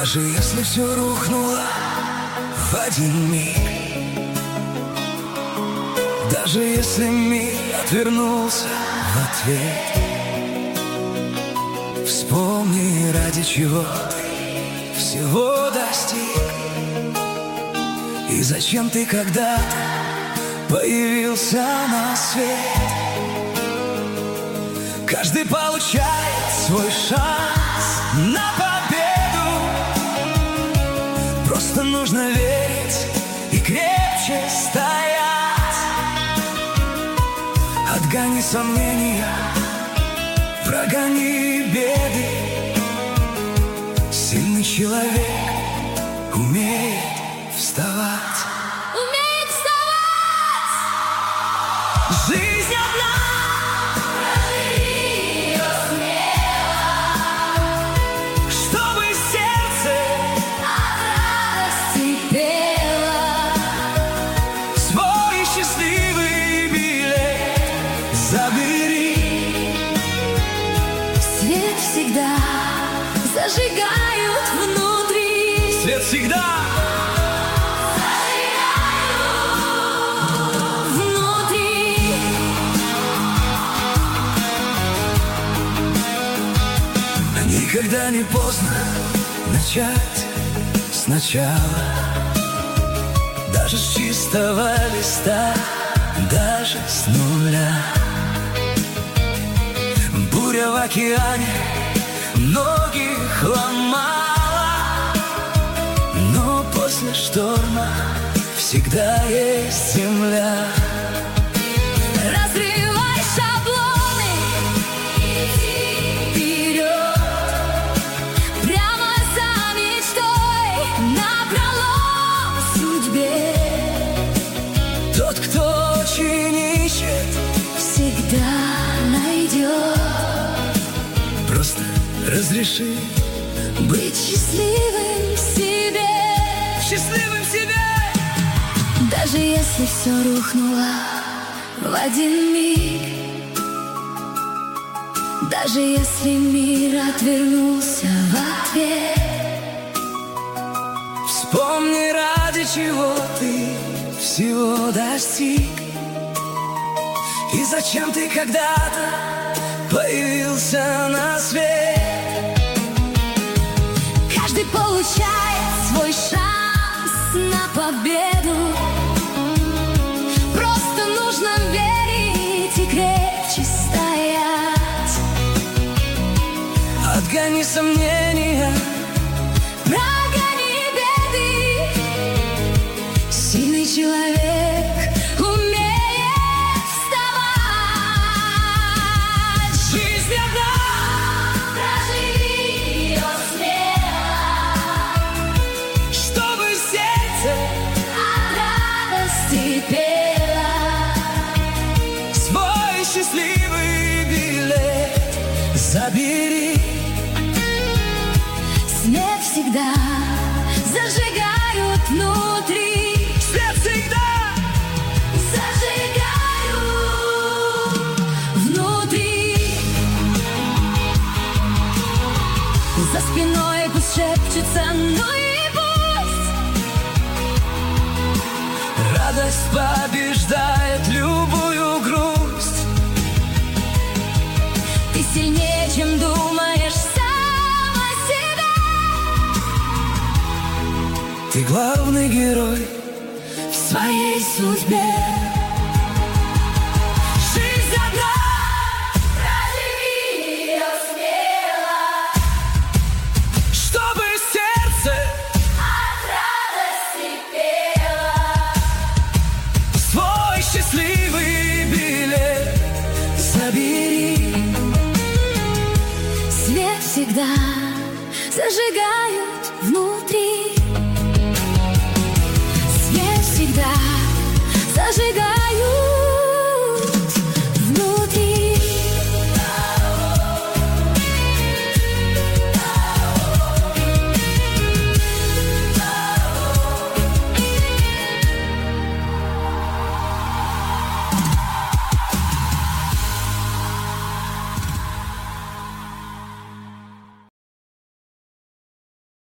Даже если все рухнуло в один миг, даже если мир отвернулся в ответ, вспомни, ради чего ты всего достиг, и зачем ты когда-то появился на свет. Каждый получает свой шанс на победу, просто нужно верить и крепче стоять. Отгони сомнения, прогони беды. Сильный человек умеет вставать. Умеет вставать! Жизнь одна, Проживи ее смело, чтобы сердце от радости пело. свой счастливый билет забери. Свет всегда зажигают внутри. Свет всегда Внутри. никогда не поздно начать сначала, даже с чистого листа, даже с нуля. Буря в океане многих ломала, но после шторма всегда есть земля. Разрывай шаблоны, иди вперед, прямо за мечтой, напролом судьбе. Тот, кто очень ищет, Всегда найдет просто разреши быть счастливым в себе. счастливым себе. Даже если все рухнуло в один миг, даже если мир отвернулся в ответ, Вспомни, ради чего ты всего достиг, и зачем ты когда-то появился на свет. каждый получает свой шанс на победу. Просто нужно верить и крепче стоять. Отгони сомнения, Прогони беды. Сильный человек умеет вставать. жизнь одна, Проживи ее смело, чтобы сердце от радости пело. свой счастливый билет забери. Свет всегда зажигают внутри. Свет всегда Зажигают внутри. За спиной пусть шепчется, ну и пусть. радость побеждает любую грусть. Ты сильнее, чем думаешь сам о себе. Ты главный герой В своей судьбе. жизнь одна, Проживи ее смело, чтобы сердце от радости пело. свой счастливый билет забери. Свет всегда зажигают внутри. Свет всегда зажигают